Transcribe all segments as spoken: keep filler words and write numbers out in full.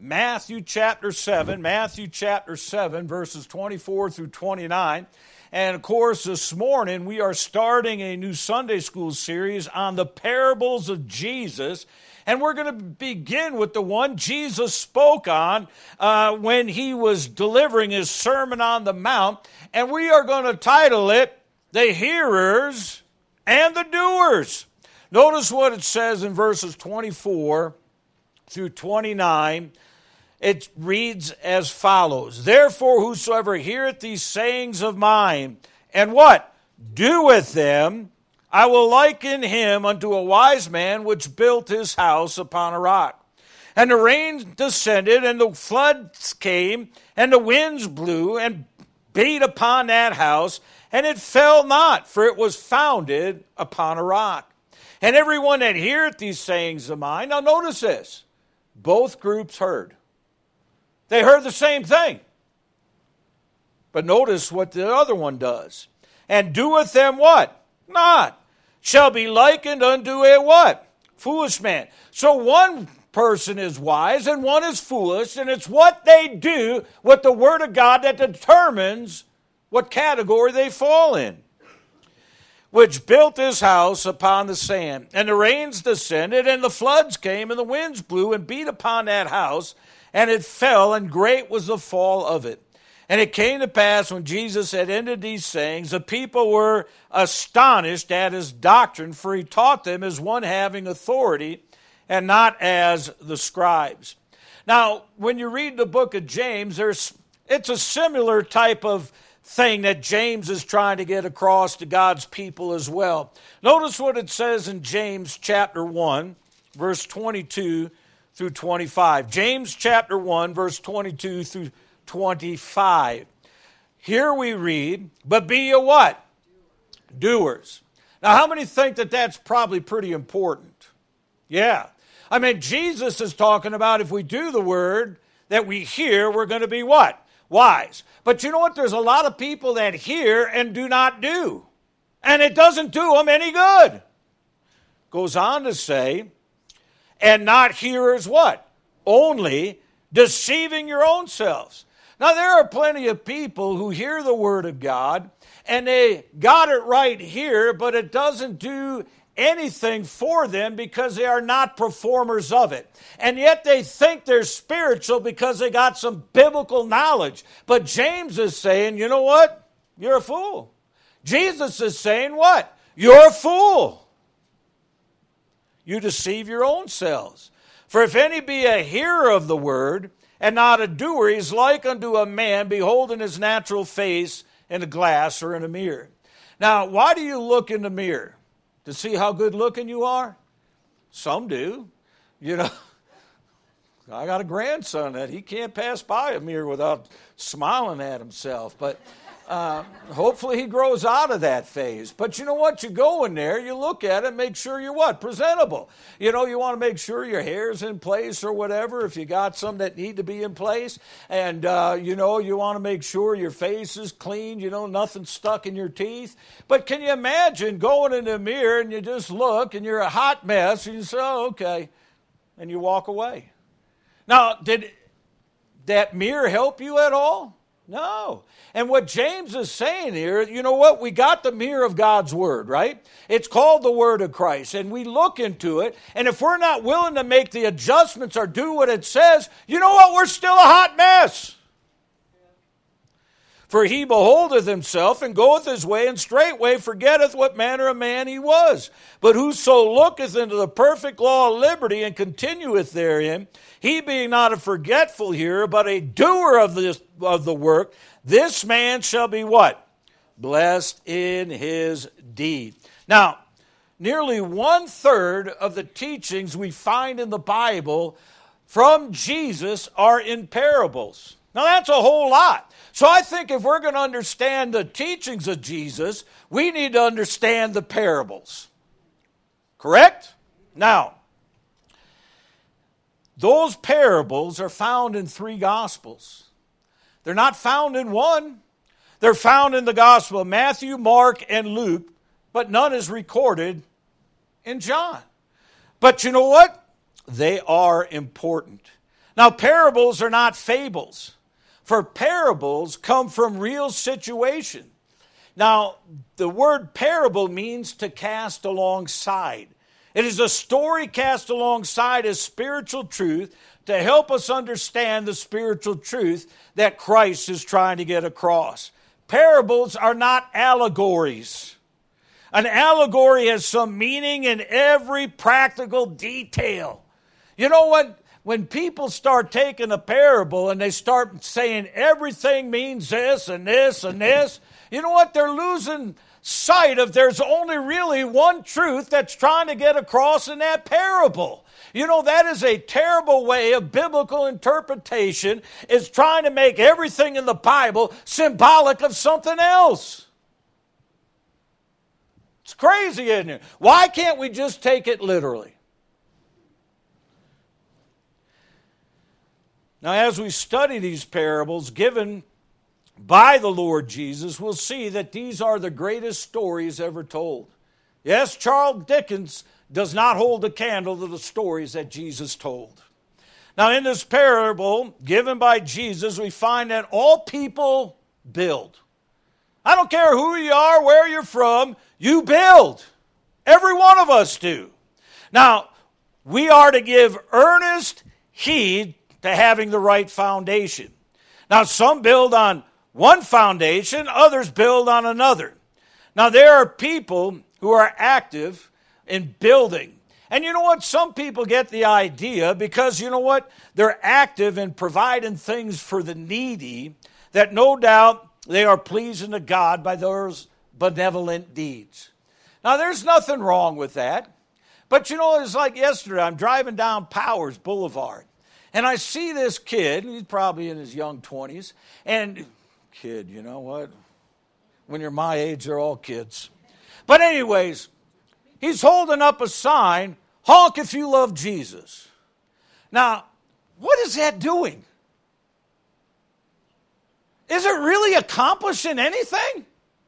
Matthew chapter seven, Matthew chapter seven, verses twenty-four through twenty-nine. And of course, this morning we are starting a new Sunday school series on the parables of Jesus. And we're going to begin with the one Jesus spoke on uh, when he was delivering his Sermon on the Mount. And we are going to title it, The Hearers and the Doers. Notice what it says in verses twenty-four through twenty-nine. It reads as follows. Therefore, whosoever heareth these sayings of mine, and what? Doeth them, I will liken him unto a wise man which built his house upon a rock. And the rain descended, and the floods came, and the winds blew, and beat upon that house, and it fell not, for it was founded upon a rock. And everyone that heareth these sayings of mine, now notice this, both groups heard. They heard the same thing. But notice what the other one does. And doeth them what? Not. Shall be likened unto a what? Foolish man. So one person is wise and one is foolish, and it's what they do with the Word of God that determines what category they fall in. Which built his house upon the sand. And the rains descended, and the floods came, and the winds blew and beat upon that house, and it fell, and great was the fall of it. And it came to pass, when Jesus had ended these sayings, the people were astonished at his doctrine, for he taught them as one having authority, and not as the scribes. Now, when you read the book of James, there's it's a similar type of thing that James is trying to get across to God's people as well. Notice what it says in James chapter one, verse twenty-two through twenty-five. James chapter one, verse twenty-two through twenty-five. Here we read, but be ye what? Doers. Now, how many think that that's probably pretty important? Yeah. I mean, Jesus is talking about if we do the word that we hear, we're going to be what? Wise. But you know what? There's a lot of people that hear and do not do. And it doesn't do them any good. Goes on to say, and not hearers what? Only, deceiving your own selves. Now, there are plenty of people who hear the Word of God, and they got it right here, but it doesn't do anything for them because they are not performers of it. And yet they think they're spiritual because they got some biblical knowledge. But James is saying, you know what? You're a fool. Jesus is saying what? You're a fool. You deceive your own selves. For if any be a hearer of the word, and not a doer, he is like unto a man beholding his natural face in a glass or in a mirror. Now, why do you look in the mirror? To see how good looking you are? Some do. You know, I got a grandson that he can't pass by a mirror without smiling at himself. But uh, hopefully he grows out of that phase. But you know what? You go in there, you look at it, make sure you're what? Presentable. You know, you want to make sure your hair's in place or whatever, if you got some that need to be in place. And, uh, you know, you want to make sure your face is clean, you know, nothing stuck in your teeth. But can you imagine going in the mirror and you just look and you're a hot mess and you say, oh, okay, and you walk away. Now, did that mirror help you at all? No. And what James is saying here, you know what? We got the mirror of God's Word, right? It's called the Word of Christ. And we look into it. And if we're not willing to make the adjustments or do what it says, you know what? We're still a hot mess. For he beholdeth himself and goeth his way, and straightway forgetteth what manner of man he was. But whoso looketh into the perfect law of liberty and continueth therein, he being not a forgetful hearer, but a doer of, this, of the work, this man shall be what? Blessed in his deed. Now, nearly one-third of the teachings we find in the Bible from Jesus are in parables. Now, that's a whole lot. So I think if we're going to understand the teachings of Jesus, we need to understand the parables. Correct? Now, those parables are found in three Gospels. They're not found in one. They're found in the Gospel of Matthew, Mark, and Luke, but none is recorded in John. But you know what? They are important. Now, parables are not fables, for parables come from real situation. Now, the word parable means to cast alongside. It is a story cast alongside a spiritual truth to help us understand the spiritual truth that Christ is trying to get across. Parables are not allegories. An allegory has some meaning in every practical detail. You know what? When people start taking a parable and they start saying everything means this and this and this, you know what? They're losing sight of there's only really one truth that's trying to get across in that parable. You know, that is a terrible way of biblical interpretation, is trying to make everything in the Bible symbolic of something else. It's crazy, isn't it? Why can't we just take it literally? Now, as we study these parables given by the Lord Jesus, we'll see that these are the greatest stories ever told. Yes, Charles Dickens does not hold a candle to the stories that Jesus told. Now, in this parable given by Jesus, we find that all people build. I don't care who you are, where you're from, you build. Every one of us do. Now, we are to give earnest heed to having the right foundation. Now, some build on one foundation, others build on another. Now, there are people who are active in building. And you know what? Some people get the idea because, you know what? They're active in providing things for the needy, that no doubt they are pleasing to God by those benevolent deeds. Now, there's nothing wrong with that. But, you know, it's like yesterday, I'm driving down Powers Boulevard. And I see this kid, he's probably in his young twenties, and kid, you know what? When you're my age, they're all kids. But anyways, he's holding up a sign, honk if you love Jesus. Now, what is that doing? Is it really accomplishing anything?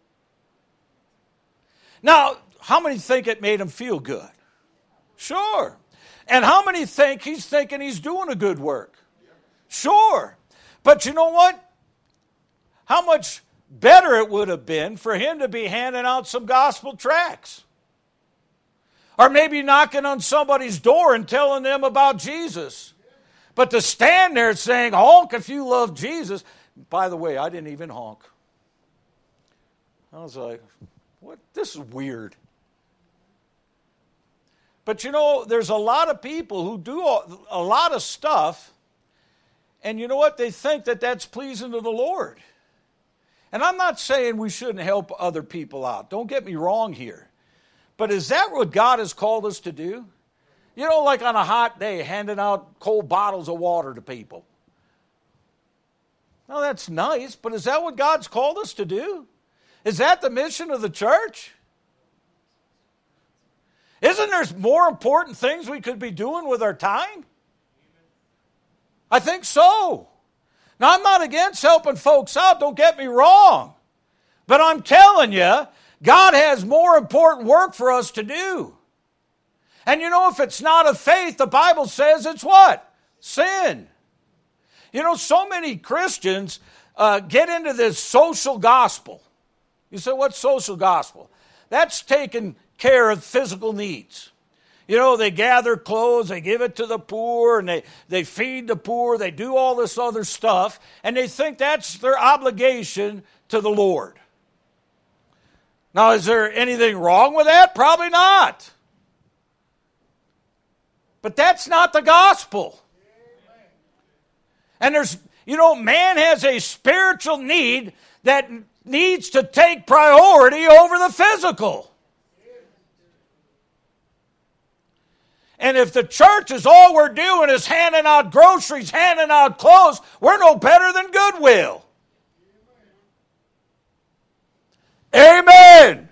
Now, how many think it made him feel good? Sure. And how many think he's thinking he's doing a good work? Sure. But you know what? How much better it would have been for him to be handing out some gospel tracts. Or maybe knocking on somebody's door and telling them about Jesus. But to stand there saying, honk if you love Jesus. By the way, I didn't even honk. I was like, what? This is weird. But you know, there's a lot of people who do a lot of stuff, and you know what? They think that that's pleasing to the Lord. And I'm not saying we shouldn't help other people out. Don't get me wrong here. But is that what God has called us to do? You know, like on a hot day, handing out cold bottles of water to people. Well, that's nice, but is that what God's called us to do? Is that the mission of the church? Isn't there more important things we could be doing with our time? I think so. Now, I'm not against helping folks out, don't get me wrong. But I'm telling you, God has more important work for us to do. And you know, if it's not of faith, the Bible says it's what? Sin. You know, so many Christians uh, get into this social gospel. You say, what's social gospel? That's taking care of physical needs. You know, they gather clothes, they give it to the poor, and they, they feed the poor, they do all this other stuff, and they think that's their obligation to the Lord. Now, is there anything wrong with that? Probably not. But that's not the gospel. And there's, you know, man has a spiritual need that needs to take priority over the physical. And if the church is all we're doing is handing out groceries, handing out clothes, we're no better than Goodwill. Amen.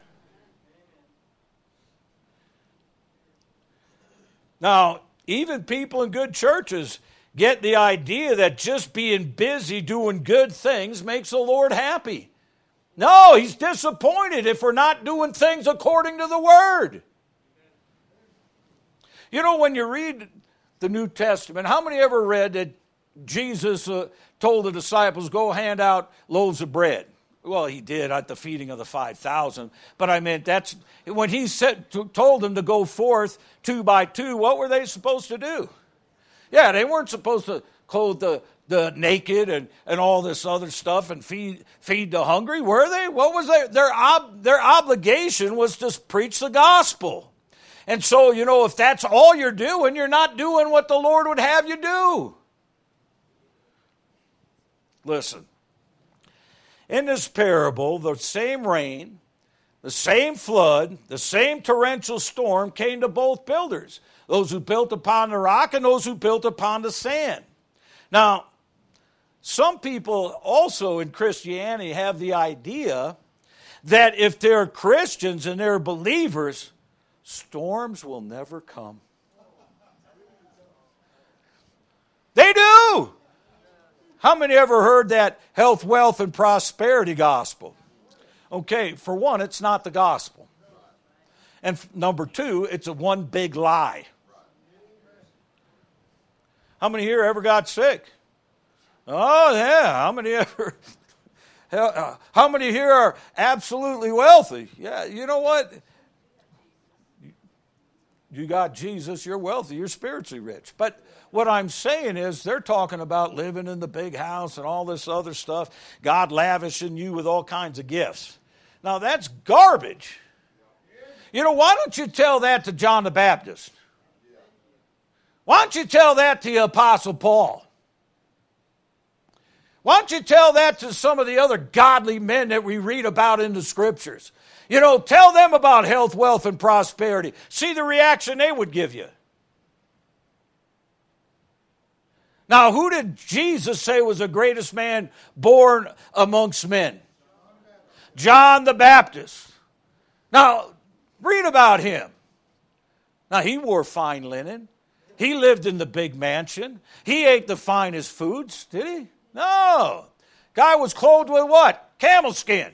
Now, even people in good churches get the idea that just being busy doing good things makes the Lord happy. No, he's disappointed if we're not doing things according to the Word. You know, when you read the New Testament, how many ever read that Jesus uh, told the disciples, go hand out loaves of bread. Well, he did at the feeding of the five thousand. But I meant that's, when he said, told them to go forth two by two, what were they supposed to do? Yeah, they weren't supposed to clothe the, the naked and, and all this other stuff and feed feed the hungry, were they? What was their, their, ob, their obligation was to preach the gospel. And so, you know, if that's all you're doing, you're not doing what the Lord would have you do. Listen, in this parable, the same rain, the same flood, the same torrential storm came to both builders, those who built upon the rock and those who built upon the sand. Now, some people also in Christianity have the idea that if they're Christians and they're believers, storms will never come. They do. How many ever heard that health, wealth, and prosperity gospel? Okay, for one, it's not the gospel. And f- number two, it's a one big lie. How many here ever got sick? Oh, yeah. How many ever... How many here are absolutely wealthy? Yeah, you know what? You got Jesus, you're wealthy, you're spiritually rich. But what I'm saying is they're talking about living in the big house and all this other stuff, God lavishing you with all kinds of gifts. Now that's garbage. You know, why don't you tell that to John the Baptist? Why don't you tell that to the Apostle Paul? Why don't you tell that to some of the other godly men that we read about in the Scriptures? You know, tell them about health, wealth, and prosperity. See the reaction they would give you. Now, who did Jesus say was the greatest man born amongst men? John the Baptist. Now, read about him. Now, he wore fine linen. He lived in the big mansion. He ate the finest foods, did he? No. Guy was clothed with what? Camel skin.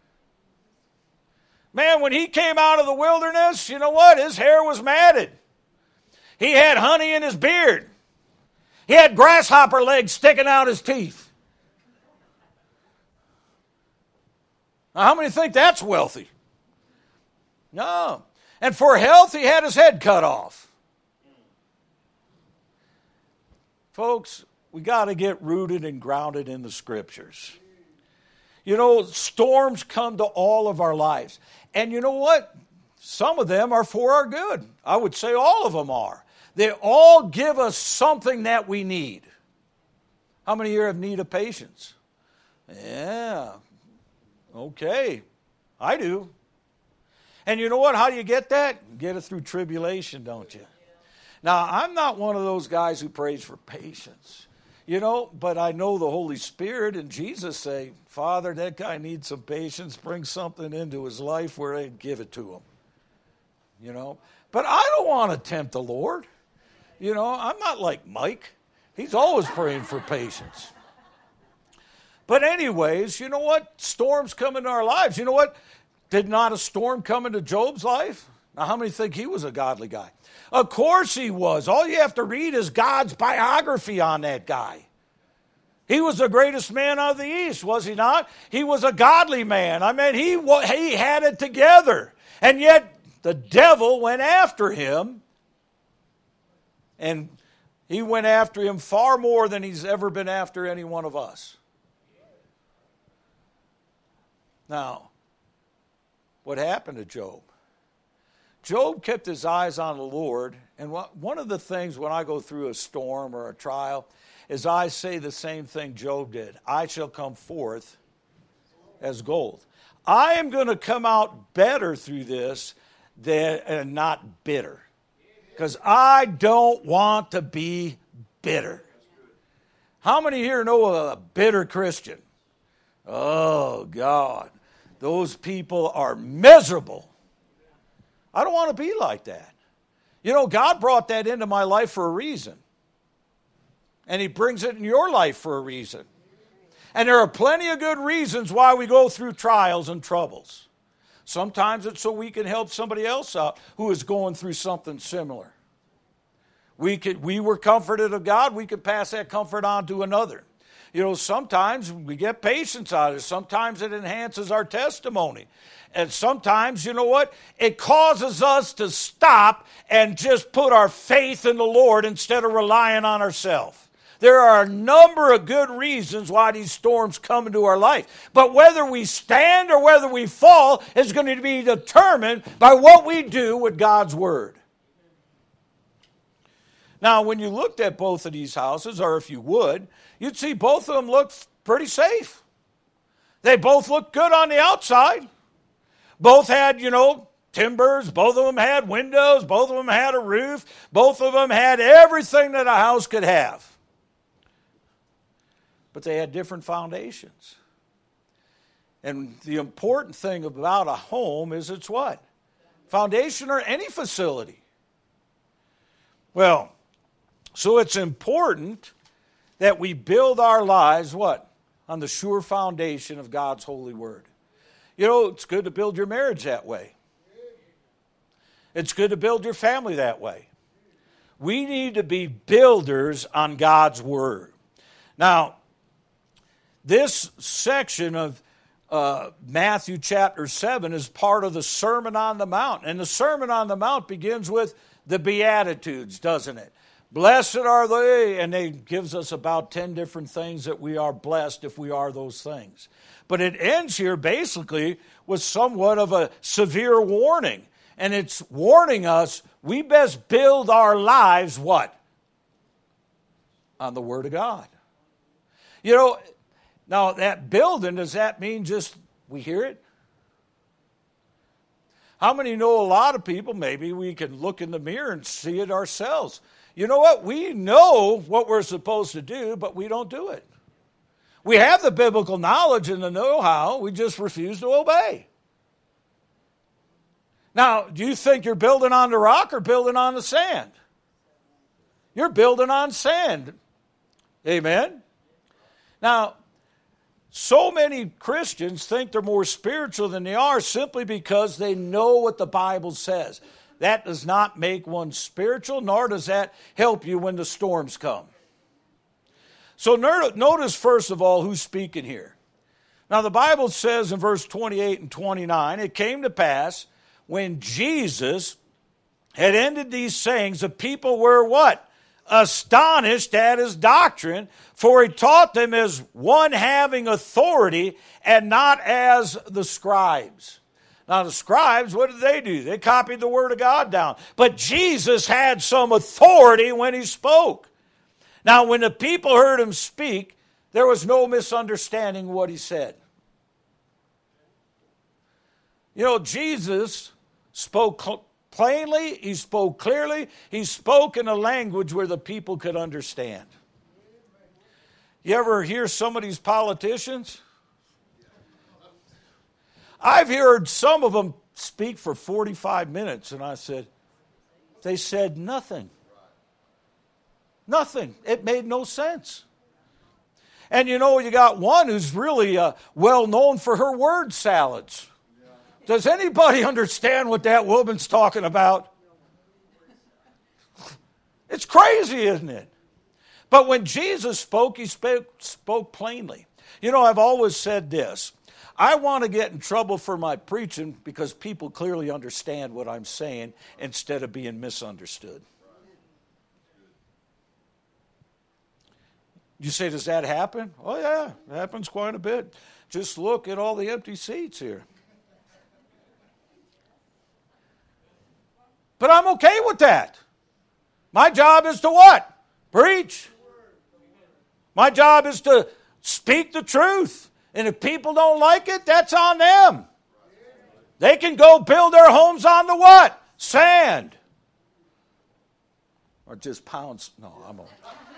Man, when he came out of the wilderness, you know what? His hair was matted. He had honey in his beard. He had grasshopper legs sticking out his teeth. Now, how many think that's wealthy? No. And for health, he had his head cut off. Folks, we got to get rooted and grounded in the Scriptures. You know, storms come to all of our lives. And you know what? Some of them are for our good. I would say all of them are. They all give us something that we need. How many here have need of patience? Yeah. Okay. I do. And you know what? How do you get that? Get it through tribulation, don't you? Now, I'm not one of those guys who prays for patience. You know, but I know the Holy Spirit and Jesus say, Father, that guy needs some patience. Bring something into his life where I give it to him. You know, but I don't want to tempt the Lord. You know, I'm not like Mike. He's always praying for patience. But anyways, you know what? Storms come into our lives. You know what? Did not a storm come into Job's life? Now, how many think he was a godly guy? Of course he was. All you have to read is God's biography on that guy. He was the greatest man of the East, was he not? He was a godly man. I mean, he, he had it together. And yet the devil went after him. And he went after him far more than he's ever been after any one of us. Now, what happened to Job? Job kept his eyes on the Lord, and one of the things when I go through a storm or a trial is I say the same thing Job did. I shall come forth as gold. I am going to come out better through this than, and not bitter, because I don't want to be bitter. How many here know a bitter Christian? Oh, God. Those people are miserable. I don't want to be like that. You know, God brought that into my life for a reason. And He brings it in your life for a reason. And there are plenty of good reasons why we go through trials and troubles. Sometimes it's so we can help somebody else out who is going through something similar. We could, we were comforted of God, we could pass that comfort on to another. You know, sometimes we get patience out of it. Sometimes it enhances our testimony. And sometimes, you know what? It causes us to stop and just put our faith in the Lord instead of relying on ourselves. There are a number of good reasons why these storms come into our life. But whether we stand or whether we fall is going to be determined by what we do with God's Word. Now, when you looked at both of these houses, or if you would, you'd see both of them look pretty safe. They both looked good on the outside. Both had, you know, timbers. Both of them had windows. Both of them had a roof. Both of them had everything that a house could have. But they had different foundations. And the important thing about a home is it's what? Foundation or any facility. Well, so it's important that we build our lives, what? On the sure foundation of God's holy word. You know, it's good to build your marriage that way. It's good to build your family that way. We need to be builders on God's word. Now, this section of uh, Matthew chapter seven is part of the Sermon on the Mount. And the Sermon on the Mount begins with the Beatitudes, doesn't it? Blessed are they, and it gives us about ten different things that we are blessed if we are those things. But it ends here basically with somewhat of a severe warning. And it's warning us we best build our lives, what? On the Word of God. You know, now that building, does that mean just we hear it? How many know a lot of people, maybe we can look in the mirror and see it ourselves. You know what? We know what we're supposed to do, but we don't do it. We have the biblical knowledge and the know-how, we just refuse to obey. Now, do you think you're building on the rock or building on the sand? You're building on sand. Amen? Now, so many Christians think they're more spiritual than they are simply because they know what the Bible says. That does not make one spiritual, nor does that help you when the storms come. So notice, first of all, who's speaking here. Now, the Bible says in verse twenty-eight and twenty-nine, it came to pass when Jesus had ended these sayings, the people were what? Astonished at his doctrine, for he taught them as one having authority and not as the scribes. Now, the scribes, what did they do? They copied the Word of God down. But Jesus had some authority when he spoke. Now, when the people heard him speak, there was no misunderstanding what he said. You know, Jesus spoke plainly, he spoke clearly, he spoke in a language where the people could understand. You ever hear some of these politicians? I've heard some of them speak for forty-five minutes, and I said, they said nothing. Nothing. It made no sense. And you know, you got one who's really uh, well known for her word salads. Does anybody understand what that woman's talking about? It's crazy, isn't it? But when Jesus spoke, he spoke, spoke plainly. You know, I've always said this. I want to get in trouble for my preaching because people clearly understand what I'm saying instead of being misunderstood. You say, does that happen? Oh, yeah, it happens quite a bit. Just look at all the empty seats here. But I'm okay with that. My job is to what? Preach. My job is to speak the truth. And if people don't like it, that's on them. They can go build their homes on the what? Sand. Or just pounds. No, I'm on.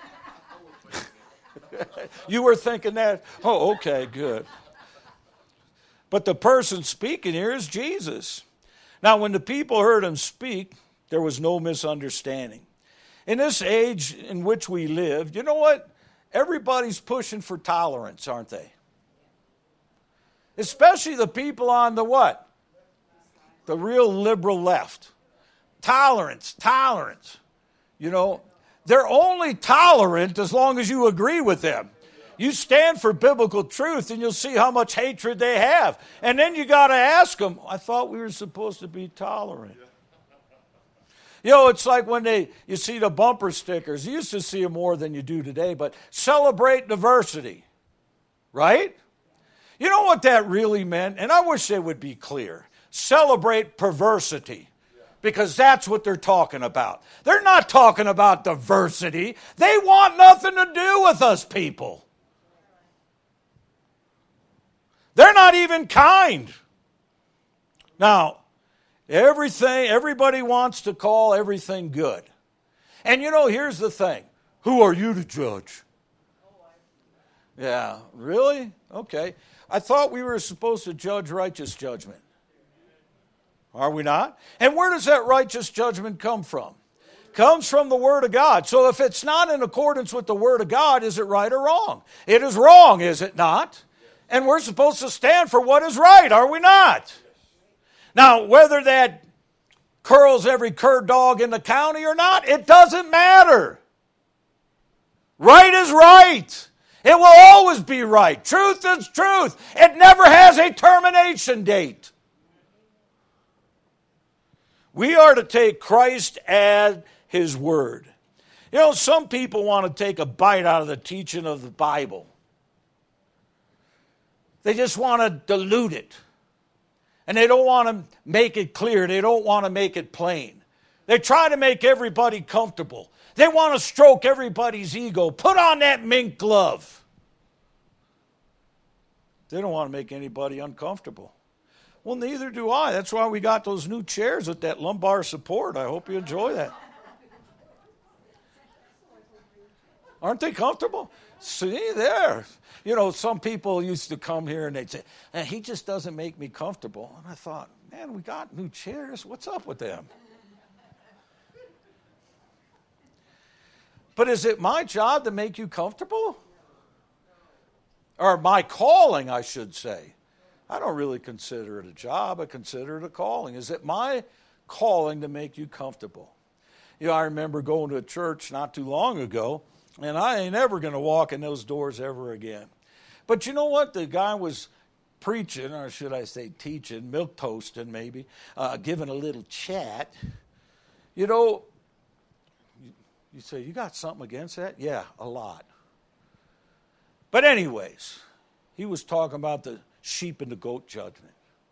You were thinking that? Oh, okay, good. But the person speaking here is Jesus. Now, when the people heard him speak, there was no misunderstanding. In this age in which we live, you know what? Everybody's pushing for tolerance, aren't they? Especially the people on the what? The real liberal left. Tolerance, tolerance. You know, They're only tolerant as long as you agree with them. You stand for biblical truth and you'll see how much hatred they have. And then you got to ask them, I thought we were supposed to be tolerant. You know, it's like when they you see the bumper stickers. You used to see them more than you do today, but celebrate diversity, right? You know what that really meant? And I wish they would be clear. Celebrate perversity, because that's what they're talking about. They're not talking about diversity. They want nothing to do with us people. They're not even kind. Now, everything, everybody wants to call everything good. And you know, here's the thing. Who are you to judge? Yeah, really? Okay. I thought we were supposed to judge righteous judgment. Are we not? And where does that righteous judgment come from? Comes from the Word of God. So if it's not in accordance with the Word of God, is it right or wrong? It is wrong, is it not? And we're supposed to stand for what is right, are we not? Now, whether that curls every cur dog in the county or not, it doesn't matter. Right is right. It will always be right. Truth is truth. It never has a termination date. We are to take Christ at His word. You know, some people want to take a bite out of the teaching of the Bible. They just want to dilute it. And they don't want to make it clear. They don't want to make it plain. They try to make everybody comfortable. They want to stroke everybody's ego. Put on that mink glove. They don't want to make anybody uncomfortable. Well, neither do I. That's why we got those new chairs with that lumbar support. I hope you enjoy that. Aren't they comfortable? See, there. You know, some people used to come here and they'd say, and he just doesn't make me comfortable. And I thought, man, we got new chairs. What's up with them? But is it my job to make you comfortable? Or my calling, I should say. I don't really consider it a job. I consider it a calling. Is it my calling to make you comfortable? You know, I remember going to a church not too long ago, and I ain't ever going to walk in those doors ever again. But you know what? The guy was preaching, or should I say teaching, milk toasting maybe, uh, giving a little chat. You know, you say, you got something against that? Yeah, a lot. But anyways, he was talking about the sheep and the goat judgment.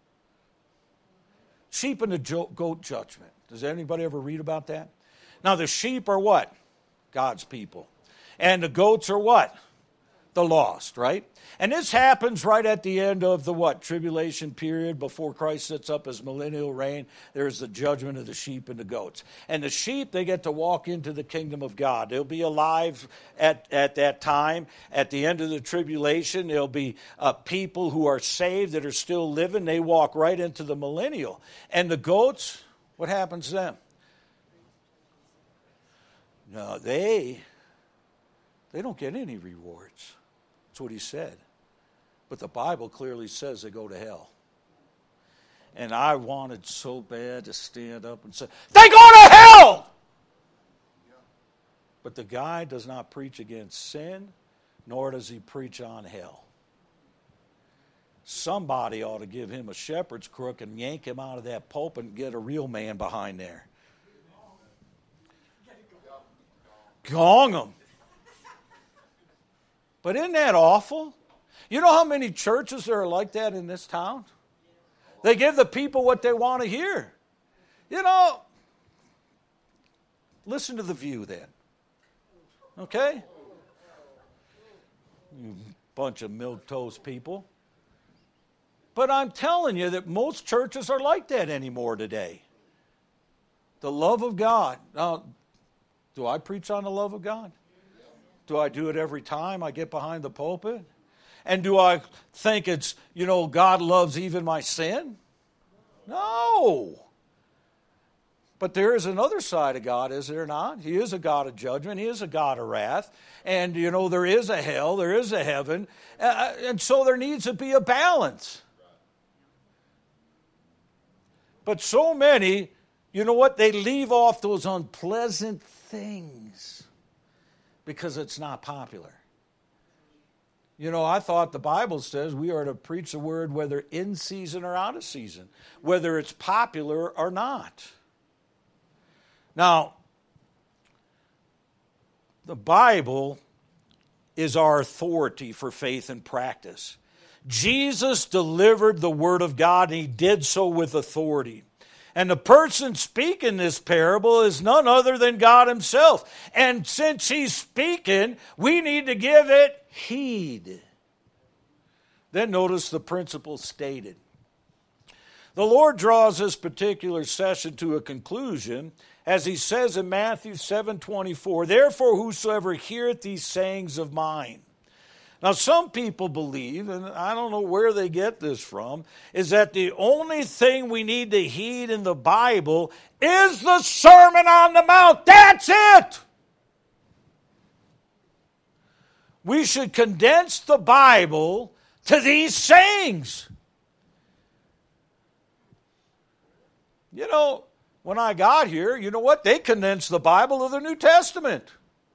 Sheep and the jo- goat judgment. Does anybody ever read about that? Now, the sheep are what? God's people. And the goats are what? The lost, right? And this happens right at the end of the what? Tribulation period before Christ sets up his millennial reign. There's the judgment of the sheep and the goats. And the sheep, they get to walk into the kingdom of God. They'll be alive at, at that time. At the end of the tribulation, there'll be uh, people who are saved that are still living. They walk right into the millennial. And the goats, what happens to them? No, they, they don't get any rewards. That's what he said. But the Bible clearly says they go to hell. And I wanted so bad to stand up and say, they go to hell! But the guy does not preach against sin, nor does he preach on hell. Somebody ought to give him a shepherd's crook and yank him out of that pulpit and get a real man behind there. Gong him. But isn't that awful? You know how many churches there are like that in this town? They give the people what they want to hear. You know, listen to The View then. Okay? You bunch of milquetoast people. But I'm telling you that most churches are like that anymore today. The love of God. Now, do I preach on the love of God? Do I do it every time I get behind the pulpit? And do I think it's, you know, God loves even my sin? No. But there is another side of God, is there not? He is a God of judgment. He is a God of wrath. And, you know, there is a hell. There is a heaven. Uh, and so there needs to be a balance. But so many, you know what? They leave off those unpleasant things. because it's not popular. You know, I thought the Bible says we are to preach the word whether in season or out of season, whether it's popular or not. Now, the Bible is our authority for faith and practice. Jesus delivered the Word of God, and He did so with authority. And the person speaking this parable is none other than God Himself. And since He's speaking, we need to give it heed. Then notice the principle stated. The Lord draws this particular session to a conclusion as He says in Matthew seven twenty-four, "Therefore whosoever heareth these sayings of mine." Now some people believe, and I don't know where they get this from, is that the only thing we need to heed in the Bible is the Sermon on the Mount. That's it! We should condense the Bible to these sayings. You know, when I got here, you know what? They condensed the Bible to the New Testament.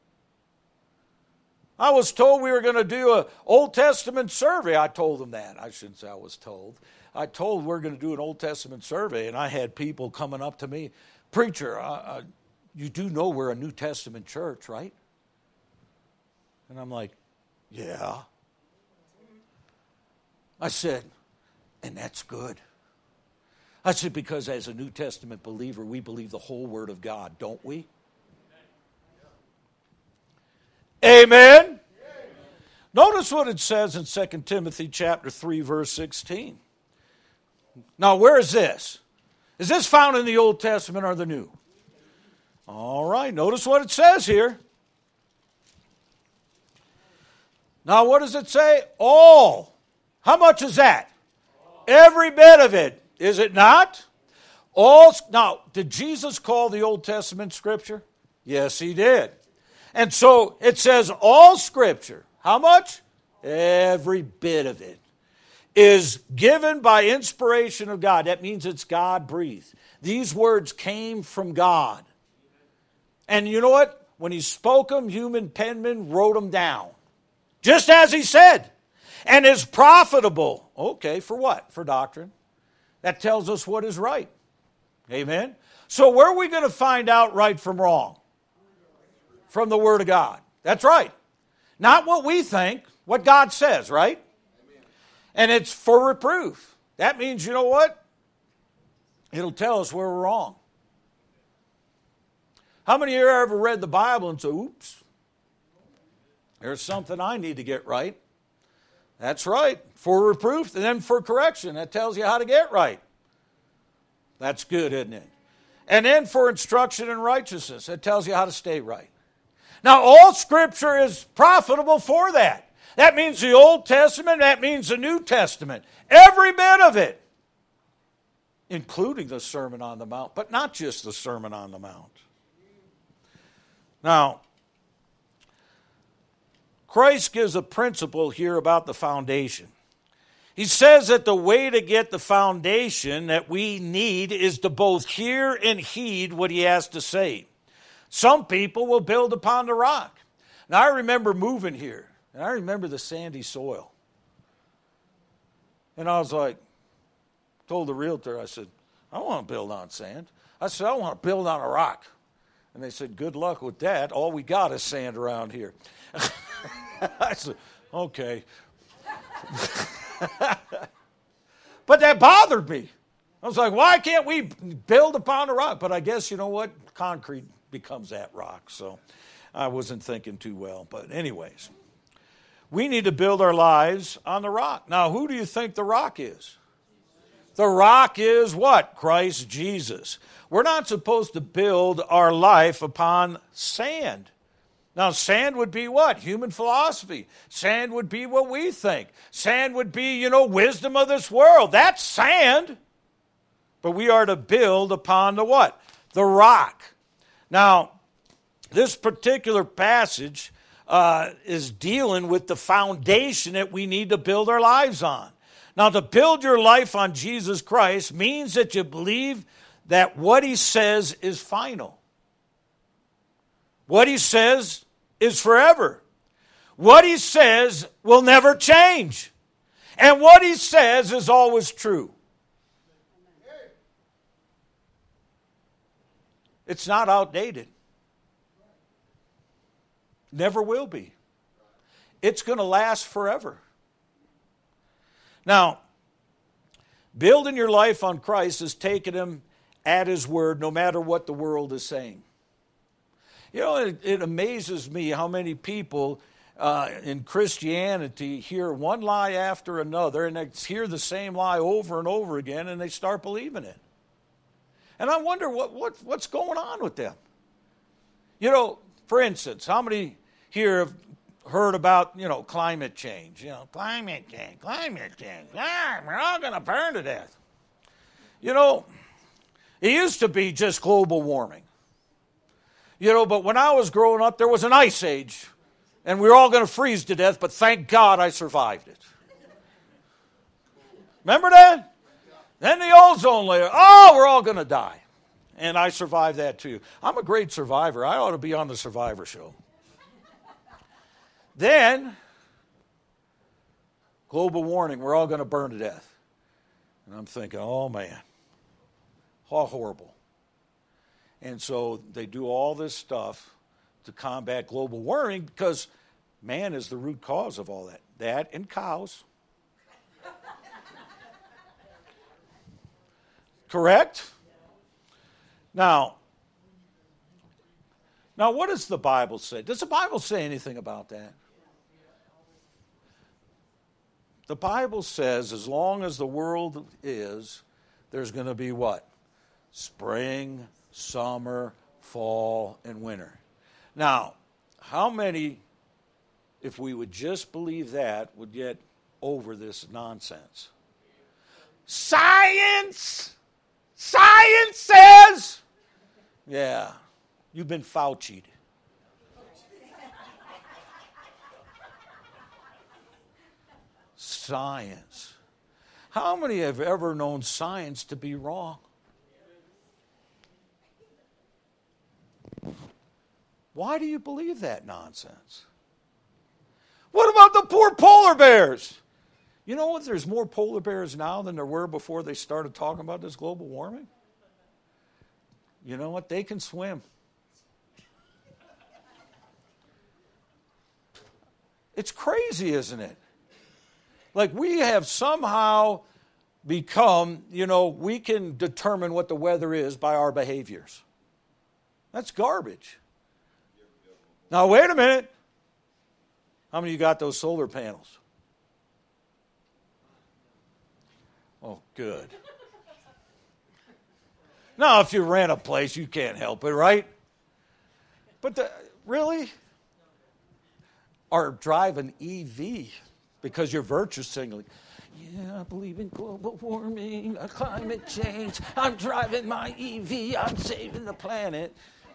I was told we were going to do an Old Testament survey. I told them that. I shouldn't say I was told. I told we're going to do an Old Testament survey, and I had people coming up to me, "Preacher, uh, uh, you do know we're a New Testament church, right?" And I'm like, "Yeah." I said, "And that's good." I said, because as a New Testament believer, we believe the whole Word of God, don't we? Amen? Amen. Notice what it says in Second Timothy chapter three, verse sixteen. Now, where is this? Is this found in the Old Testament or the New? All right, notice what it says here. Now, what does it say? All. How much is that? Every bit of it. Is it not? All. Now, did Jesus call the Old Testament Scripture? Yes, He did. And so it says all Scripture, how much? Every bit of it is given by inspiration of God. That means it's God-breathed. These words came from God. And you know what? When He spoke them, human penmen wrote them down. Just as He said. And is profitable. Okay, for what? For doctrine. That tells us what is right. Amen? So where are we going to find out right from wrong? From the Word of God. That's right. Not what we think, what God says, right? Amen. And it's for reproof. That means, you know what? It'll tell us where we're wrong. How many of you ever read the Bible and said, oops, there's something I need to get right? That's right. For reproof and then for correction. That tells you how to get right. That's good, isn't it? And then for instruction in righteousness. That tells you how to stay right. Now, all Scripture is profitable for that. That means the Old Testament, that means the New Testament. Every bit of it. Including the Sermon on the Mount, but not just the Sermon on the Mount. Now, Christ gives a principle here about the foundation. He says that the way to get the foundation that we need is to both hear and heed what He has to say. Some people will build upon the rock. Now, I remember moving here, and I remember the sandy soil. And I was like, told the realtor, I said, I don't want to build on sand. I said, I want to build on a rock. And they said, good luck with that. All we got is sand around here. I said, okay. But that bothered me. I was like, why can't we build upon a rock? But I guess, you know what? Concrete becomes that rock. So I wasn't thinking too well. But anyways, we need to build our lives on the rock. Now, who do you think the rock is? The rock is what? Christ Jesus. We're not supposed to build our life upon sand. Now, sand would be what? Human philosophy. Sand would be what we think. Sand would be, you know, wisdom of this world. That's sand. But we are to build upon the what? The rock. Now, this particular passage uh, is dealing with the foundation that we need to build our lives on. Now, to build your life on Jesus Christ means that you believe that what He says is final. What He says is forever. What he says will never change. And what he says is always true. It's not outdated. Never will be. It's going to last forever. Now, building your life on Christ is taking him at his word no matter what the world is saying. You know, it, it amazes me how many people uh, in Christianity hear one lie after another, and they hear the same lie over and over again, and they start believing it. And I wonder what, what what's going on with them. You know, for instance, how many here have heard about, you know, climate change? You know, climate change, climate change. Ah, we're all going to burn to death. You know, it used to be just global warming. You know, but when I was growing up, there was an ice age, and we were all going to freeze to death, but thank God I survived it. Remember that? Then the ozone layer. Oh, we're all going to die. And I survived that too. I'm a great survivor. I ought to be on the Survivor show. Then, global warming, we're all going to burn to death. And I'm thinking, oh man, how horrible. And so they do all this stuff to combat global warming because man is the root cause of all that. That and cows. Correct? Now, now what does the Bible say? Does the Bible say anything about that? The Bible says as long as the world is, there's going to be what? Spring, summer, fall, and winter. Now, how many, if we would just believe that, would get over this nonsense? Science! Science says! Yeah, you've been Fauci'd. Science. How many have ever known science to be wrong? Why do you believe that nonsense? What about the poor polar bears? You know what? There's more polar bears now than there were before they started talking about this global warming. You know what? They can swim. It's crazy, isn't it? Like we have somehow become, you know, we can determine what the weather is by our behaviors. That's garbage. Now, wait a minute. How many of you got those solar panels? Oh, good. Now, if you rent a place, you can't help it, right? But the, really? Or drive an E V because you're virtue signaling. Yeah, I believe in global warming, climate change. I'm driving my E V. I'm saving the planet.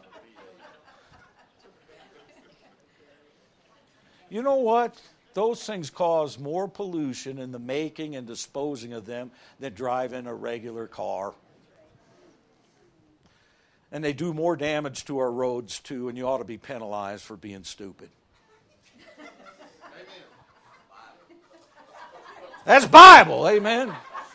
You know what? Those things cause more pollution in the making and disposing of them than driving a regular car. And they do more damage to our roads, too, and you ought to be penalized for being stupid. That's Bible, amen.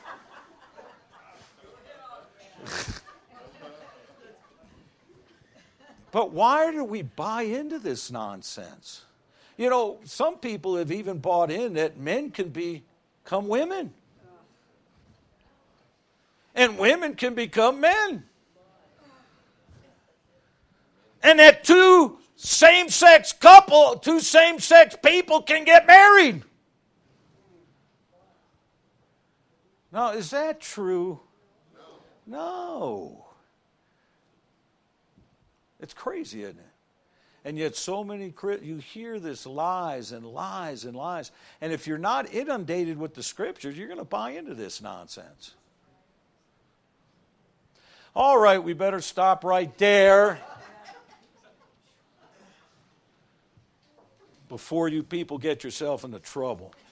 But why do we buy into this nonsense? You know, some people have even bought in that men can become women. And women can become men. And that two same-sex couple, two same-sex people can get married. Now, is that true? No. No. It's crazy, isn't it? And yet so many, you hear this lies and lies and lies. And if you're not inundated with the Scriptures, you're going to buy into this nonsense. All right, we better stop right there. Before you people get yourself into trouble.